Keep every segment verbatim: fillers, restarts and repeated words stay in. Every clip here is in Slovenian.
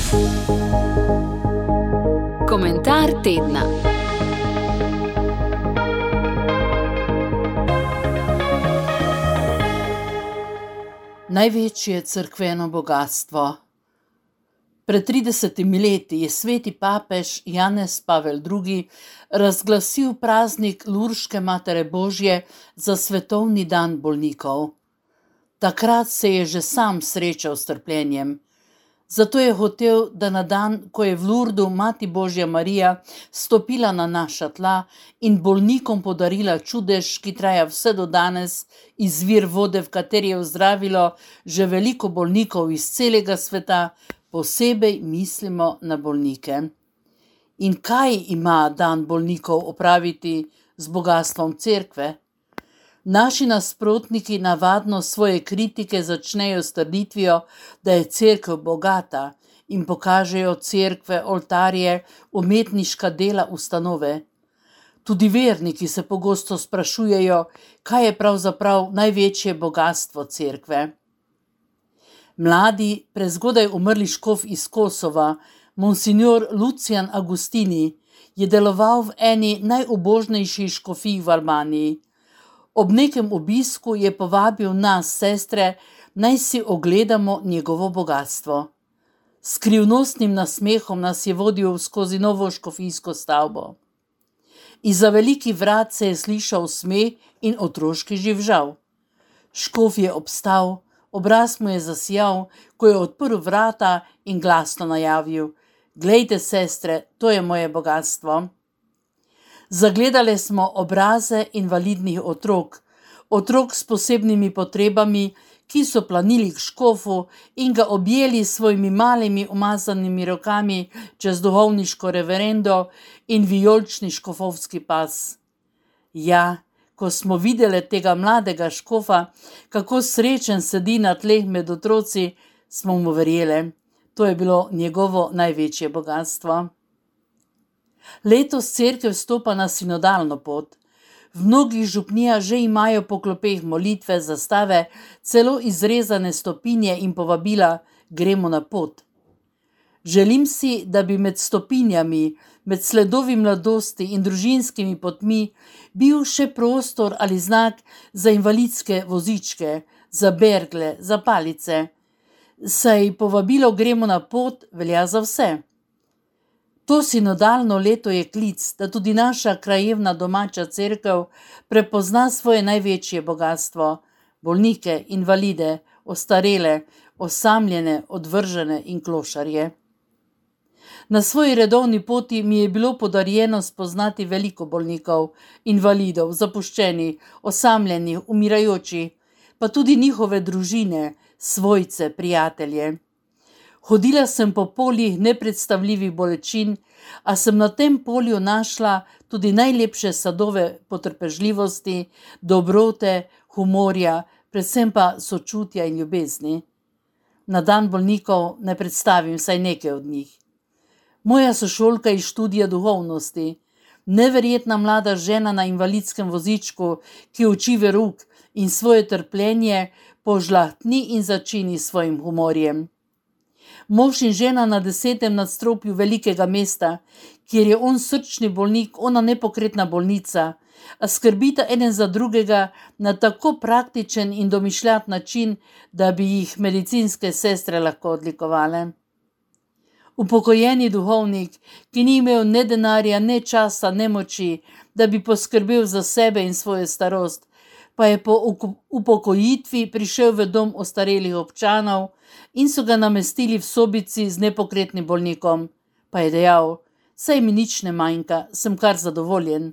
Komentar tedna. Največje cerkveno bogatstvo. Pred tridesetimi leti je sveti papež Janez Pavel drugi. razglasil praznik Lurške Matere Božje za svetovni dan bolnikov. Takrat se je že sam srečal s trpljenjem. Zato je hotel, da na dan, ko je v Lurdu Mati Božja Marija stopila na naša tla in bolnikom podarila čudež, ki traja vse do danes, izvir vode, v kateri je ozdravilo že veliko bolnikov iz celega sveta, posebej mislimo na bolnike. In kaj ima dan bolnikov opraviti z bogastvom cerkve? Naši nasprotniki navadno svoje kritike začnejo s trditvijo, da je cerkev bogata, in pokažejo cerkve, oltarje, umetniška dela, ustanove. Tudi verniki se pogosto sprašujejo, kaj je pravzaprav največje bogastvo cerkve. Mladi, prezgodaj umrli škof iz Kosova, monsignor Lucijan Agustini, je deloval v eni najubožnejših škofij v Albaniji. Ob nekem obisku je povabil nas, sestre, naj si ogledamo njegovo bogatstvo. S skrivnostnim nasmehom nas je vodil skozi novo škofijsko stavbo. Izza velikih vrat se je slišal smeh in otroški živžav. Škof je obstal, obraz mu je zasijal, ko je odprl vrata in glasno najavil: "Glejte, sestre, to je moje bogastvo." Zagledali smo obraze invalidnih otrok, otrok s posebnimi potrebami, ki so planili k škofu in ga objeli s svojimi malimi umazanimi rokami čez duhovniško reverendo in vijolični škofovski pas. Ja, ko smo videli tega mladega škofa, kako srečen sedi na tleh med otroci, smo mu verjeli. To je bilo njegovo največje bogastvo. Letos cerkev stopa na sinodalno pot. V mnogih župnijah že imajo po klopeh molitve, zastave, celo izrezane stopinje in povabila: "Gremo na pot." Želim si, da bi med stopinjami, med sledovi mladosti in družinskimi potmi bil še prostor ali znak za invalidske vozičke, za bergle, za palice. Saj povabilo "Gremo na pot" velja za vse. To sinodalno leto je klic, da tudi naša krajevna domača cerkev prepozna svoje največje bogastvo, bolnike, invalide, ostarele, osamljene, odvržene in klošarje. Na svoji redovni poti mi je bilo podarjeno spoznati veliko bolnikov, invalidov, zapuščenih, osamljenih, umirajočih, pa tudi njihove družine, svojce, prijatelje. Hodila sem po poljih nepredstavljivih bolečin, a sem na tem polju našla tudi najlepše sadove potrpežljivosti, dobrote, humorja, predvsem pa sočutja in ljubezni. Na dan bolnikov ne predstavim vsaj nekaj od njih. Moja sošolka iz študija duhovnosti, neverjetna mlada žena na invalidskem vozičku, ki uči verouk in svoje trpljenje požlahtni in začini s svojim humorjem. Mož in žena na desetem nadstropju velikega mesta, kjer je on srčni bolnik, ona nepokretna bolnica, a skrbita eden za drugega na tako praktičen in domišljat način, da bi jih medicinske sestre lahko odlikovale. Upokojeni duhovnik, ki ni imel ne denarja, ne časa, ne moči, da bi poskrbel za sebe in svojo starost, pa je po upokojitvi prišel v dom ostarelih občanov in so ga namestili v sobici z nepokretnim bolnikom. Pa je dejal: "Saj mi nič ne manjka, sem kar zadovoljen."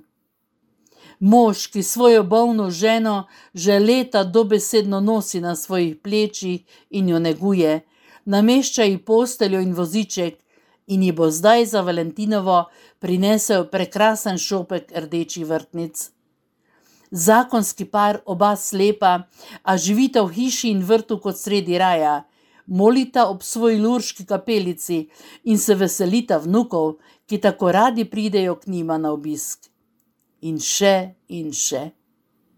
Mož, ki svojo bolno ženo že leta dobesedno nosi na svojih plečih in jo neguje, namešča ji posteljo in voziček in ji bo zdaj za Valentinovo prinesel prekrasen šopek rdečih vrtnic. Zakonski par, oba slepa, a živita v hiši in vrtu kot sredi raja, molita ob svoji lurški kapelici in se veselita vnukov, ki tako radi pridejo k njima na obisk. In še in še.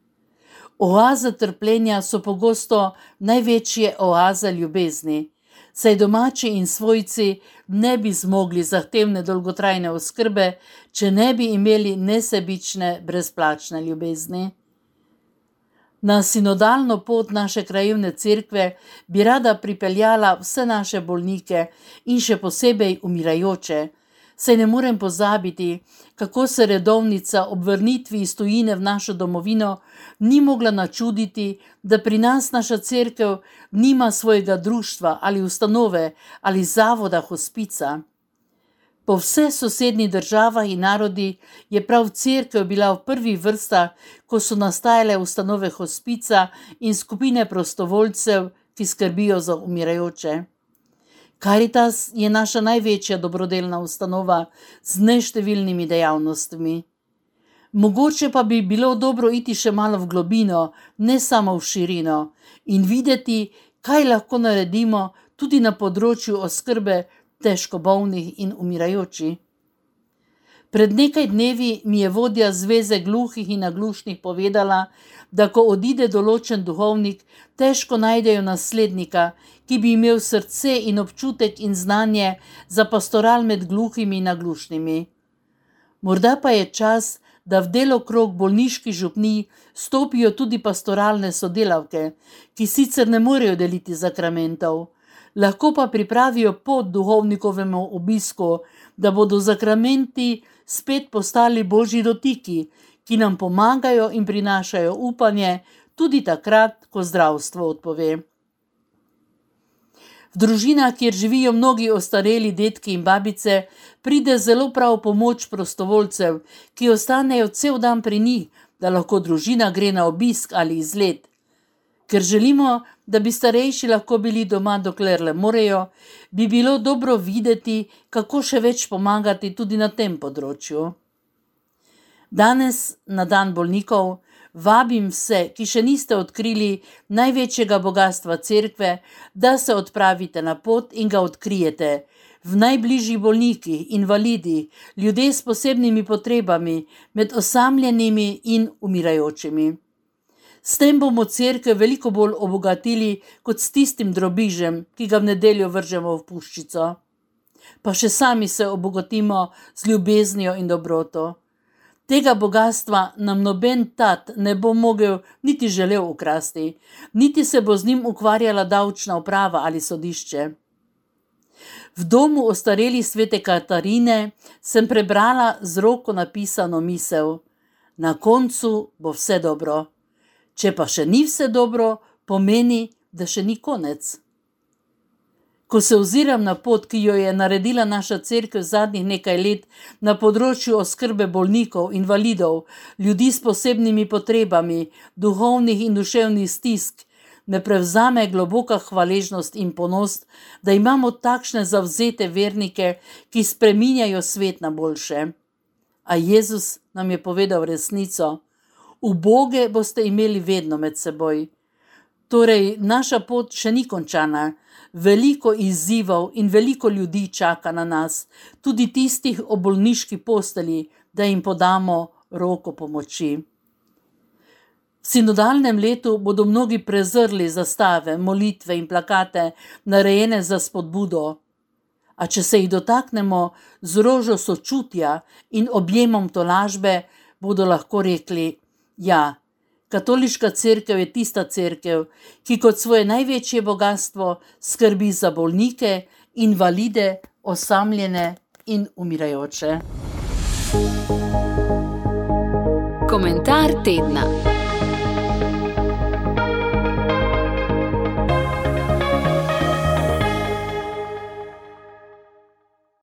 Oaze trpljenja so pogosto največje oaze ljubezni. saj domači in svojci ne bi zmogli zahtevne dolgotrajne oskrbe, če ne bi imeli nesebične brezplačne ljubezni. Na sinodalno pot naše krajevne cerkve bi rada pripeljala vse naše bolnike in še posebej umirajoče, saj ne morem pozabiti, kako se redovnica ob vrnitvi iz tujine v našo domovino ni mogla načuditi, da pri nas naša cerkev nima svojega društva ali ustanove ali zavoda hospica. Po vseh sosednjih državah in narodi je prav cerkev bila v prvih vrstah, ko so nastajale ustanove hospica in skupine prostovoljcev, ki skrbijo za umirajoče. Karitas je naša največja dobrodelna ustanova z neštevilnimi dejavnostmi. Mogoče pa bi bilo dobro iti še malo v globino, ne samo v širino, in videti, kaj lahko naredimo tudi na področju oskrbe težko bolnih in umirajoči. Pred nekaj dnevi mi je vodja Zveze gluhih in naglušnih povedala, da ko odide določen duhovnik, težko najdejo naslednika, ki bi imel srce in občutek in znanje za pastoral med gluhimi in naglušnimi. Morda pa je čas, da v delokrog bolniških župnij stopijo tudi pastoralne sodelavke, ki sicer ne morejo deliti zakramentov, lahko pa pripravijo pot duhovnikovemu obisku, da bodo zakramenti spet postali božji dotiki, ki nam pomagajo in prinašajo upanje tudi takrat, ko zdravstvo odpove. V družinah, kjer živijo mnogi ostareli dedki in babice, pride zelo prav pomoč prostovoljcev, ki ostanejo cel dan pri njih, da lahko družina gre na obisk ali izlet. Ker želimo, da bi starejši lahko bili doma, dokler le morejo, bi bilo dobro videti, kako še več pomagati tudi na tem področju. Danes, na dan bolnikov, vabim vse, ki še niste odkrili največjega bogastva cerkve, da se odpravite na pot in ga odkrijete. V najbližjih bolnikih, invalidi, ljudje s posebnimi potrebami, med osamljenimi in umirajočimi. S tem bomo cerkev veliko bolj obogatili kot s tistim drobižem, ki ga v nedeljo vržemo v puščico. Pa še sami se obogatimo z ljubeznijo in dobroto. Tega bogatstva nam noben tat ne bo mogel niti želel ukrasti, niti se bo z njim ukvarjala davčna uprava ali sodišče. V domu ostareli svete Katarine sem prebrala z roko napisano misel: na koncu bo vse dobro. Če pa še ni vse dobro, pomeni, da še ni konec. Ko se oziram na pot, ki jo je naredila naša cerkev zadnjih nekaj let na področju oskrbe bolnikov, invalidov, ljudi s posebnimi potrebami, duhovnih in duševnih stisk, me prevzame globoka hvaležnost in ponos, da imamo takšne zavzete vernike, ki spreminjajo svet na boljše. A Jezus nam je povedal resnico: uboge boste imeli vedno med seboj. Torej, naša pot še ni končana. Veliko izzivov in veliko ljudi čaka na nas, tudi tistih o bolniški postelji, da jim podamo roko pomoči. V sinodalnem letu bodo mnogi prezrli zastave, molitve in plakate, narejene za spodbudo. A če se jih dotaknemo z rožo sočutja in objemom tolažbe, bodo lahko rekli: ja, katoliška cerkev je tista cerkev, ki kot svoje največje bogastvo skrbi za bolnike, invalide, osamljene in umirajoče. Komentar tedna.